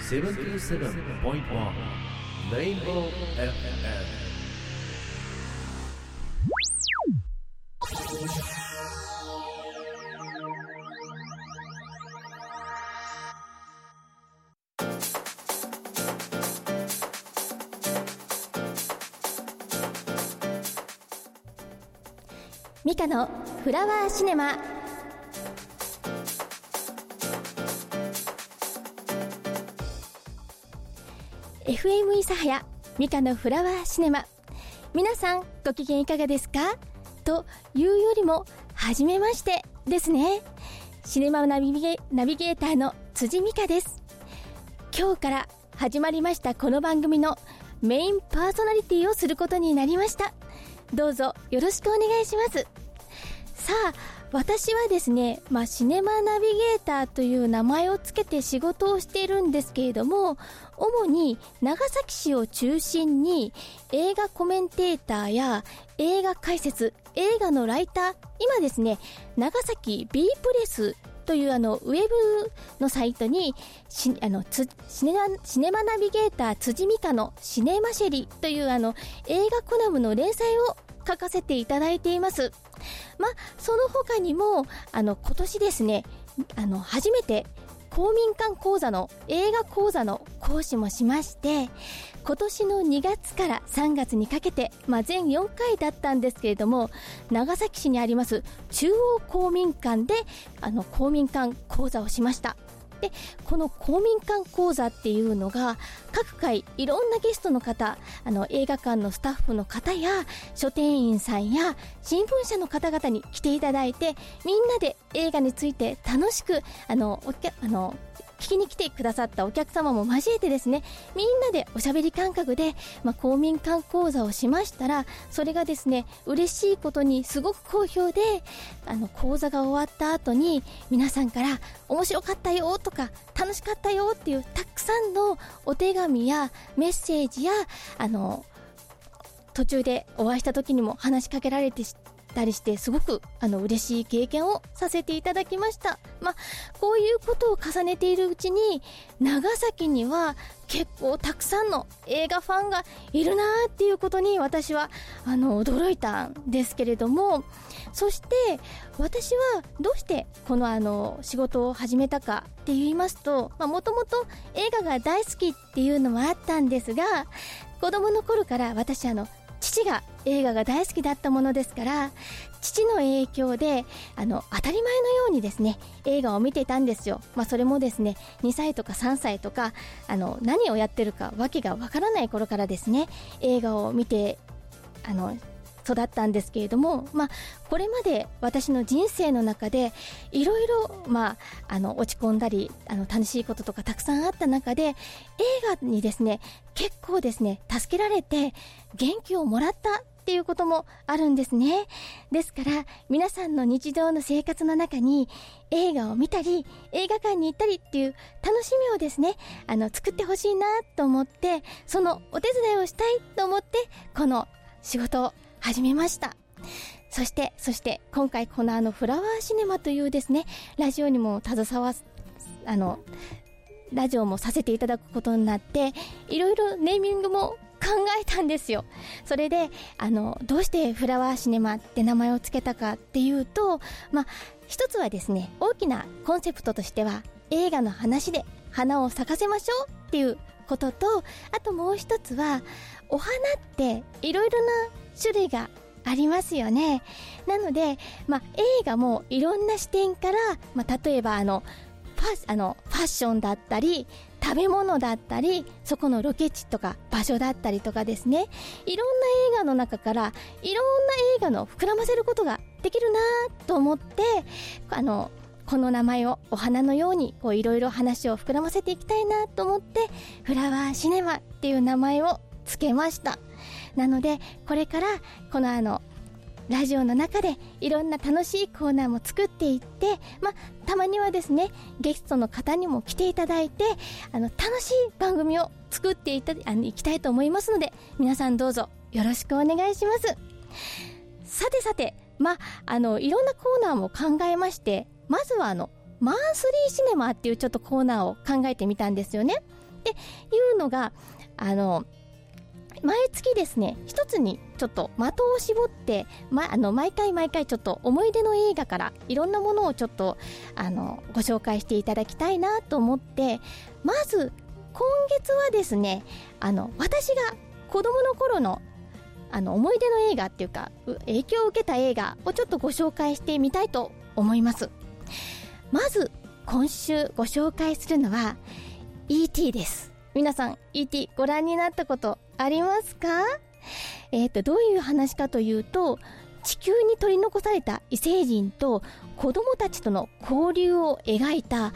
77.1 Rainbow FM。 ミカのフラワーシネマ。FM 諫早ミカのフラワーシネマ。皆さんご機嫌いかがですかというよりも初めましてですね。シネマナビゲーターの辻美香です。今日から始まりましたこの番組のメインパーソナリティをすることになりました。どうぞよろしくお願いします。さあ、私はですね、シネマナビゲーターという名前をつけて仕事をしているんですけれども、主に長崎市を中心に映画コメンテーターや映画解説、映画のライター、今ですね、長崎 B プレスというウェブのサイトにシネマナビゲーター辻美香のシネマシェリという映画コラムの連載を書かせていただいています。その他にも今年ですね、初めて公民館講座の映画講座の講師もしまして、今年の2月から3月にかけて、全4回だったんですけれども、長崎市にあります中央公民館で公民館講座をしました。で、この公民館講座っていうのが各回いろんなゲストの方、映画館のスタッフの方や書店員さんや新聞社の方々に来ていただいて、みんなで映画について楽しく聞きに来てくださったお客様も交えてですね、みんなでおしゃべり感覚で、公民館講座をしましたら、それがですね、嬉しいことにすごく好評で、講座が終わった後に皆さんから面白かったよとか楽しかったよっていうたくさんのお手紙やメッセージや途中でお会いした時にも話しかけられてたりして、すごく嬉しい経験をさせていただきました。こういうことを重ねているうちに、長崎には結構たくさんの映画ファンがいるなーっていうことに私は驚いたんですけれども、そして私はどうしてこの仕事を始めたかって言いますと、もともと映画が大好きっていうのもあったんですが、子供の頃から私父が映画が大好きだったものですから、父の影響で当たり前のようにですね、映画を見ていたんですよ。それもですね、2歳とか3歳とか何をやってるかわけがわからない頃からですね、映画を見て育ったんですけれども、これまで私の人生の中でいろいろ落ち込んだり楽しいこととかたくさんあった中で、映画にですね、結構ですね、助けられて元気をもらったっていうこともあるんですね。ですから皆さんの日常の生活の中に映画を見たり映画館に行ったりっていう楽しみをですね、作ってほしいなと思って、そのお手伝いをしたいと思ってこの仕事を始めました。そして今回このフラワーシネマというですね、ラジオにもラジオもさせていただくことになって、いろいろネーミングも考えたんですよ。それでどうしてフラワーシネマって名前をつけたかっていうと、一つはですね、大きなコンセプトとしては映画の話で花を咲かせましょうっていうことと、あともう一つはお花っていろいろな種類がありますよね。なので、映画もいろんな視点から、例えばファッションだったり食べ物だったり、そこのロケ地とか場所だったりとかですね、いろんな映画の中からいろんな映画の膨らませることができるなと思って、この名前をお花のようにいろいろ話を膨らませていきたいなと思って、フラワーシネマっていう名前をつけました。なのでこれからこのラジオの中でいろんな楽しいコーナーも作っていって、たまにはですね、ゲストの方にも来ていただいて楽しい番組を作っていきたいと思いますので、皆さんどうぞよろしくお願いします。さて、いろんなコーナーも考えまして、まずはマンスリーシネマっていうちょっとコーナーを考えてみたんですよね。で、 っていうのが毎月ですね一つにちょっと的を絞って、毎回ちょっと思い出の映画からいろんなものをちょっとご紹介していただきたいなと思って、まず今月はですね私が子供の頃の思い出の映画っていうか影響を受けた映画をちょっとご紹介してみたいと思います。まず今週ご紹介するのは E.T. です。皆さん E.T. ご覧になったことありますか？どういう話かというと、地球に取り残された異星人と子供たちとの交流を描いた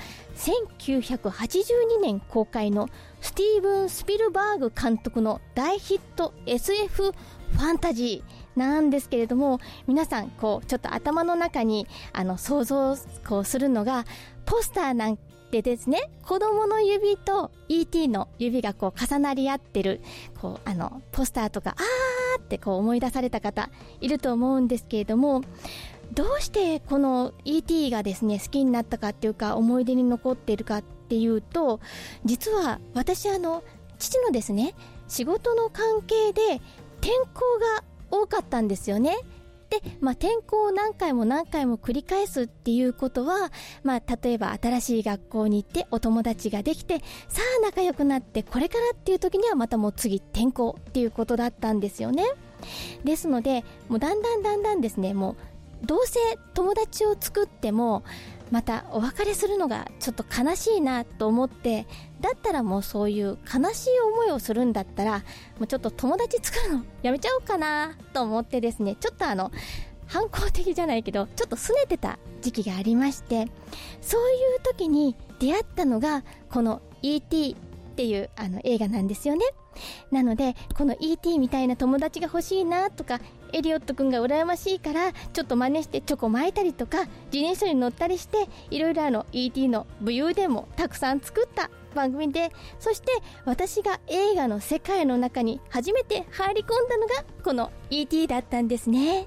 1982年公開のスティーブン・スピルバーグ監督の大ヒット SF ファンタジーなんですけれども、皆さんちょっと頭の中に想像するのがポスターなんでですね、子供の指と E.T. の指が重なり合ってるポスターとかって思い出された方いると思うんですけれども、どうしてこの E.T. がですね好きになったかっていうか思い出に残っているかっていうと、実は私父のですね仕事の関係で転校が多かったんですよね。で、転校を何回も繰り返すっていうことは、例えば新しい学校に行ってお友達ができて、さあ仲良くなってこれからっていう時にはまたもう次転校っていうことだったんですよね。ですのでもうだんだんですね、もうどうせ友達を作ってもまたお別れするのがちょっと悲しいなと思って、だったらもうそういう悲しい思いをするんだったらもうちょっと友達作るのやめちゃおうかなと思ってですね、ちょっと反抗的じゃないけどちょっと拗ねてた時期がありまして、そういう時に出会ったのがこの E.T. っていう映画なんですよね。なのでこの E.T. みたいな友達が欲しいなとか、エリオット君が羨ましいからちょっと真似してチョコ巻いたりとか自転車に乗ったりして、いろいろE.T. の武勇伝もたくさん作った番組で、そして私が映画の世界の中に初めて入り込んだのがこの E.T. だったんですね。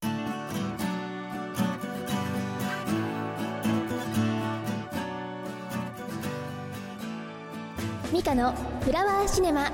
ミカのフラワーシネマ。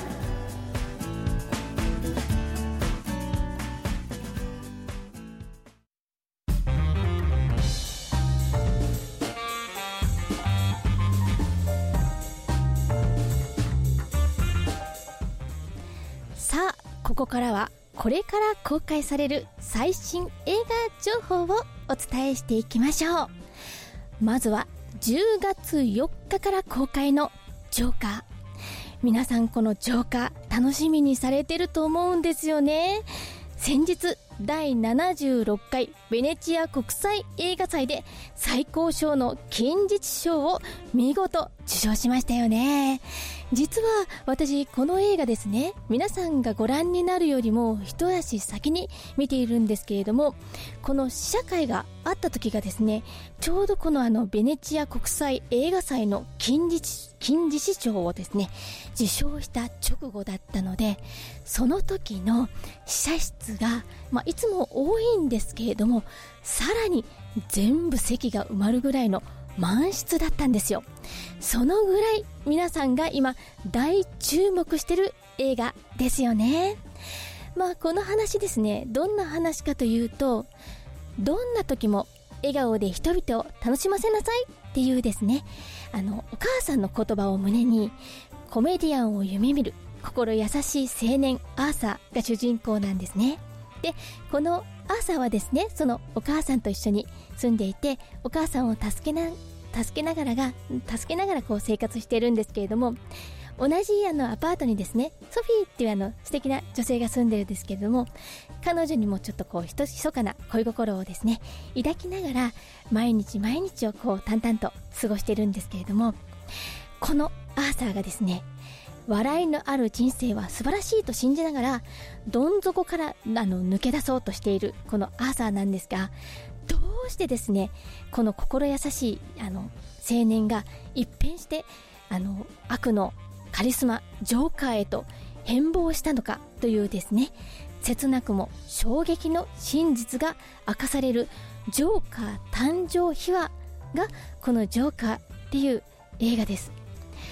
さあここからはこれから公開される最新映画情報をお伝えしていきましょう。まずは10月4日から公開のジョーカー。皆さんこのジョーカー楽しみにされてると思うんですよね。先日第76回ベネチア国際映画祭で最高賞の金獅子賞を見事受賞しましたよね。実は私この映画ですね、皆さんがご覧になるよりも一足先に見ているんですけれども、この試写会があった時がですね、ちょうどこのベネチア国際映画祭の金獅子賞をですね受賞した直後だったので、その時の試写室が、いつも多いんですけれども、さらに全部席が埋まるぐらいの満室だったんですよ。そのぐらい皆さんが今大注目してる映画ですよね。この話ですね、どんな話かというと、どんな時も笑顔で人々を楽しませなさいっていうですね、お母さんの言葉を胸にコメディアンを夢見る心優しい青年アーサーが主人公なんですね。でこのアーサーはですね、そのお母さんと一緒に住んでいて、お母さんを助けながら生活しているんですけれども、同じアパートにですねソフィーっていう素敵な女性が住んでるんですけれども、彼女にもちょっと密かな恋心をですね抱きながら毎日を淡々と過ごしているんですけれども、このアーサーがですね、笑いのある人生は素晴らしいと信じながらどん底から抜け出そうとしているこのアーサーなんですが、どうしてですねこの心優しい青年が一変して悪のカリスマジョーカーへと変貌したのかというですね、切なくも衝撃の真実が明かされるジョーカー誕生秘話がこのジョーカーっていう映画です。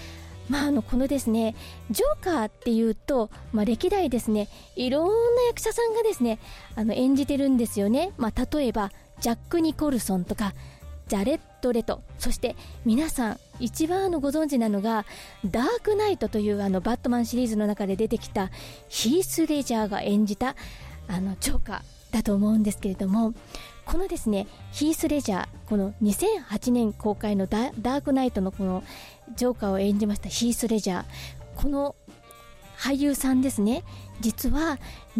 このですねジョーカーっていうと、歴代ですねいろんな役者さんがですね演じてるんですよね。例えばジャック・ニコルソンとかジャレット・レト、そして皆さん一番ご存知なのがダークナイトというバットマンシリーズの中で出てきたヒース・レジャーが演じたジョーカーだと思うんですけれども、このですねヒース・レジャー、この2008年公開のダークナイトのこのジョーカーを演じましたヒース・レジャー、この俳優さんですね、実は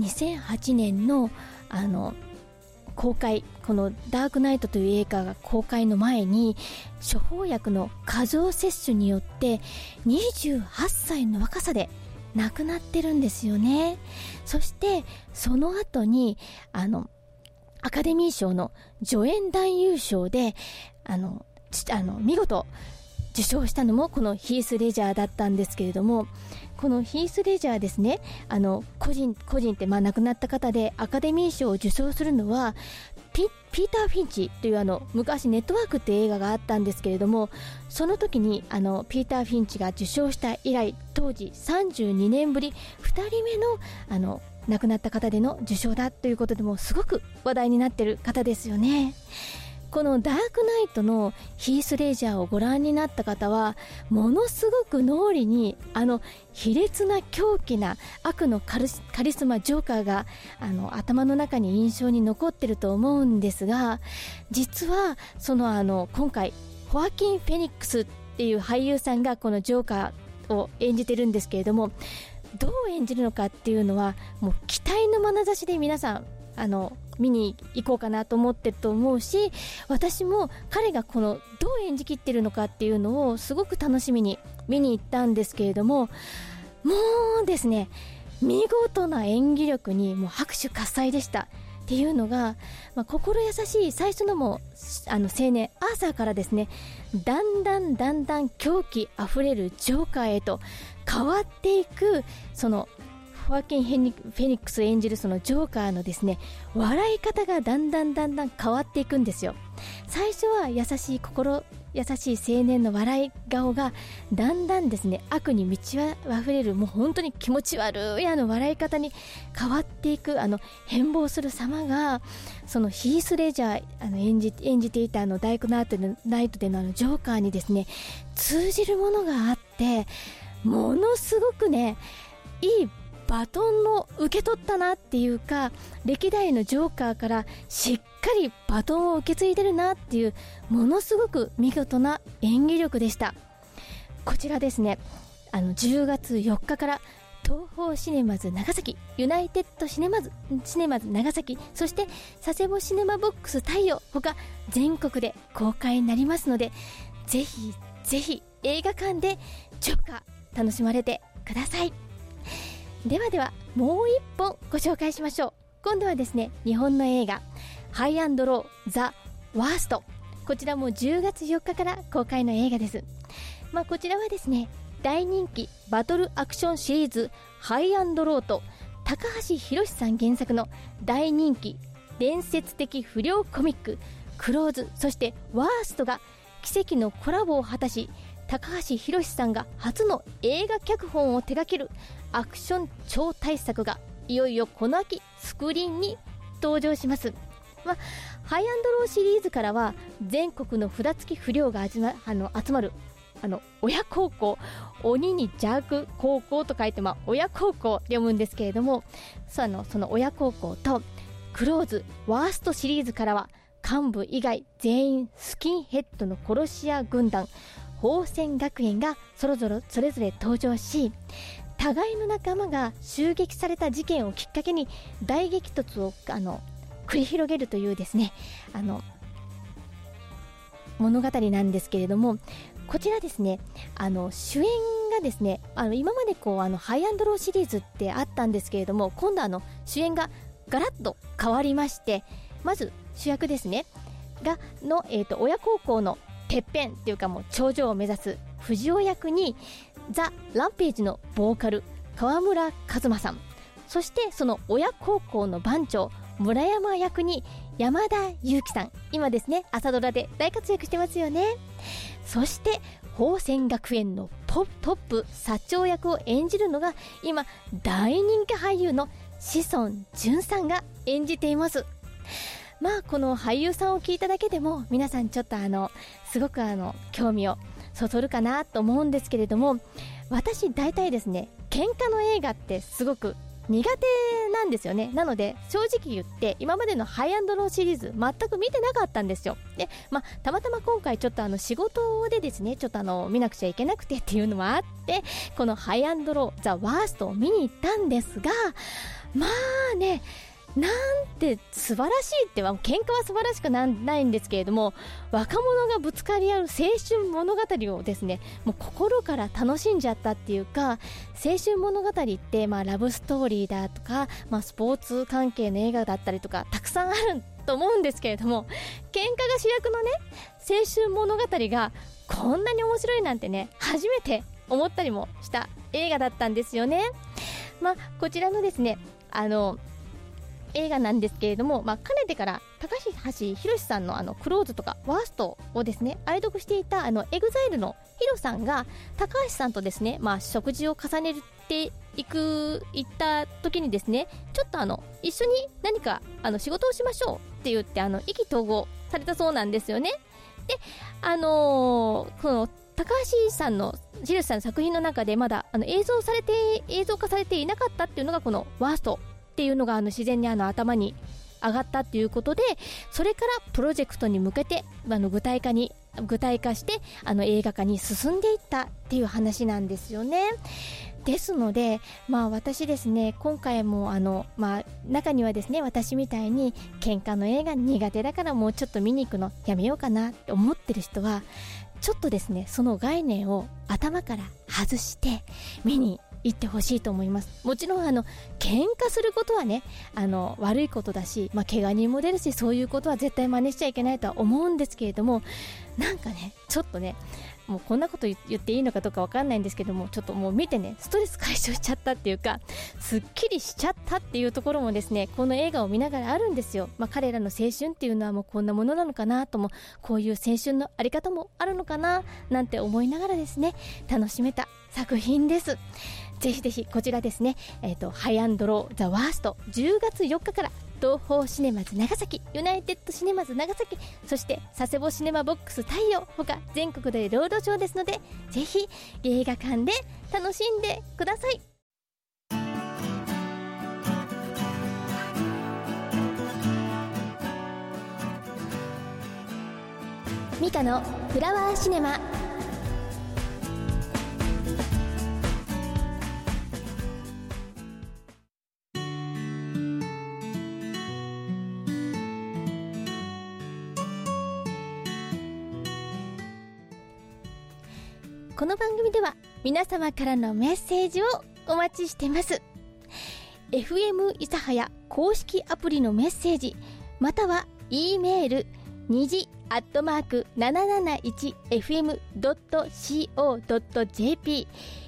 2008年の公開、このダークナイトという映画が公開の前に処方薬の過剰摂取によって28歳の若さで亡くなってるんですよね。そしてその後にアカデミー賞の助演男優賞で見事受賞したのもこのヒース・レジャーだったんですけれども、このヒース・レジャーですね、個人って亡くなった方でアカデミー賞を受賞するのはピーター・フィンチという昔ネットワークって映画があったんですけれども、その時にピーター・フィンチが受賞した以来、当時32年ぶり2人目の亡くなった方での受賞だということでもすごく話題になっている方ですよね。このダークナイトのヒース・レジャーをご覧になった方はものすごく脳裏に卑劣な狂気な悪のカリスマジョーカーが頭の中に印象に残ってると思うんですが、実は今回ホアキン・フェニックスっていう俳優さんがこのジョーカーを演じてるんですけれども、どう演じるのかっていうのはもう期待の眼差しで皆さん見に行こうかなと思ってると思うし、私も彼がどう演じきってるのかっていうのをすごく楽しみに見に行ったんですけれども、もうですね見事な演技力にもう拍手喝采でした。っていうのが、心優しい最初のも青年アーサーからですね、だんだん狂気あふれるジョーカーへと変わっていく、ホアキン・フェニックス演じるそのジョーカーのですね笑い方がだんだん変わっていくんですよ。最初は優しい青年の笑い顔がだんだんですね悪に満ち溢れる、もう本当に気持ち悪い笑い方に変わっていく変貌する様が、そのヒース・レジャー演じていたダークナイトでのジョーカーにですね通じるものがあって、ものすごくねいいバトンを受け取ったなっていうか、歴代のジョーカーからしっかりバトンを受け継いでるなっていう、ものすごく見事な演技力でした。こちらですね10月4日から東宝シネマズ長崎、ユナイテッドシネマズ長崎、そして佐世保シネマボックス太陽他全国で公開になりますので、ぜひぜひ映画館でジョーカー楽しまれてください。ではもう一本ご紹介しましょう。今度はですね日本の映画ハイ&ローザ・ワースト、こちらも10月4日から公開の映画です。こちらはですね大人気バトルアクションシリーズハイ&ローと高橋宏さん原作の大人気伝説的不良コミッククローズ、そしてワーストが奇跡のコラボを果たし、高橋宏さんが初の映画脚本を手掛けるアクション超大作がいよいよこの秋スクリーンに登場します。ハイ&ローシリーズからは全国の札付き不良が集まる親孝行、鬼に邪悪高校と書いて親孝行って読むんですけれども、その親孝行とクローズワーストシリーズからは幹部以外全員スキンヘッドの殺し屋軍団宝泉学園がそれぞれ登場し、互いの仲間が襲撃された事件をきっかけに大激突を繰り広げるというですね物語なんですけれども、こちらですね主演がですね今までハイ&ローシリーズってあったんですけれども、今度主演がガラッと変わりまして、まず主役ですねの、親孝行のてっぺんっていうかもう頂上を目指す藤尾役にザ・ランページのボーカル川村一馬さん、そしてその親孝行の番長村山役に山田裕貴さん、今ですね朝ドラで大活躍してますよね。そして宝泉学園のトップ社長役を演じるのが今大人気俳優の志尊淳さんが演じています。この俳優さんを聞いただけでも皆さんちょっとすごく興味をそそるかなと思うんですけれども、私大体ですね喧嘩の映画ってすごく苦手なんですよね。なので正直言って今までのハイアンドローシリーズ全く見てなかったんですよ。で、たまたま今回ちょっと仕事でですねちょっと見なくちゃいけなくてっていうのもあって、このハイアンドローザ・ワーストを見に行ったんですが、なんて素晴らしいっては、喧嘩は素晴らしくないんですけれども、若者がぶつかり合う青春物語をですねもう心から楽しんじゃったっていうか、青春物語ってラブストーリーだとか、スポーツ関係の映画だったりとかたくさんあると思うんですけれども、喧嘩が主役のね青春物語がこんなに面白いなんてね初めて思ったりもした映画だったんですよね。こちらのですね映画なんですけれども、かねてから高橋宏さんのクローズとかワーストをですね愛読していたEXILE のヒロさんが高橋さんとですね、食事を重ねて行った時にですね、ちょっと一緒に何か仕事をしましょうって言って意気投合されたそうなんですよね。でこの高橋さんのヒロさんの作品の中でまだ映像化されていなかったっていうのがこのワーストっていうのが自然に頭に上がったっていうことで、それからプロジェクトに向けて具体化して映画化に進んでいったっていう話なんですよね。ですので私ですね今回も中にはですね私みたいに喧嘩の映画苦手だからもうちょっと見に行くのやめようかなって思ってる人はちょっとですねその概念を頭から外して見に行ってほしいと思います。もちろん喧嘩することはね悪いことだし、怪我人も出るし、そういうことは絶対真似しちゃいけないとは思うんですけれども、なんかねちょっとねもうこんなこと言っていいのかどうかわかんないんですけども、ちょっともう見てねストレス解消しちゃったっていうかすっきりしちゃったっていうところもですねこの映画を見ながらあるんですよ。彼らの青春っていうのはもうこんなものなのかなとも、こういう青春のあり方もあるのかななんて思いながらですね楽しめた作品です。ぜひぜひこちらですねハイアンドローザワースト10月4日から東宝シネマズ長崎、ユナイテッドシネマズ長崎、そして佐世保シネマボックス太陽他全国でロードショーですので、ぜひ映画館で楽しんでください。ミカのフラワーシネマ。この番組では皆様からのメッセージをお待ちしてます。 FM 諫早公式アプリのメッセージまたは E メールniji@771fm.co.jp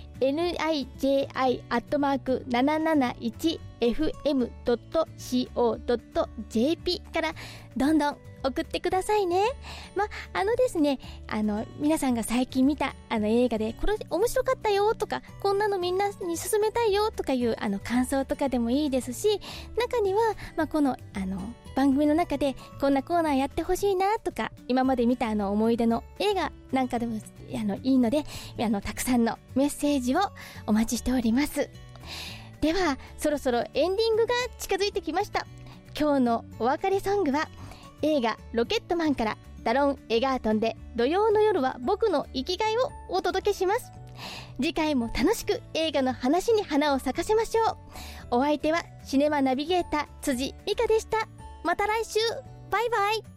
niji@771fm.co.jp からどんどん送ってくださいね。ですね皆さんが最近見た映画でこれ面白かったよとか、こんなのみんなに勧めたいよとかいう感想とかでもいいですし、中にはこの番組の中でこんなコーナーやってほしいなとか、今まで見た思い出の映画なんかでもいいのでたくさんのメッセージをお待ちしております。ではそろそろエンディングが近づいてきました。今日のお別れソングは映画ロケットマンからダロン・エガートンで土曜の夜は僕の生きがいをお届けします。次回も楽しく映画の話に花を咲かせましょう。お相手はシネマナビゲーター辻美香でした。また来週、バイバイ。